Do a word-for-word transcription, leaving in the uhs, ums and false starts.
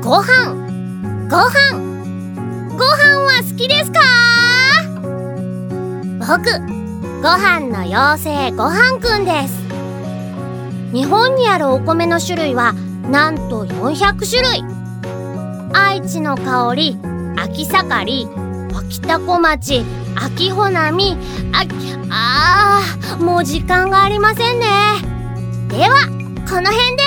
ご飯ご飯ご飯は好きですか？僕、ご飯の妖精ごはんくんです。日本にあるお米の種類はなんとよんひゃくしゅるい。愛知の香り、秋盛り、秋田小町、秋穂波、ああーもう時間がありませんね。ではこの辺で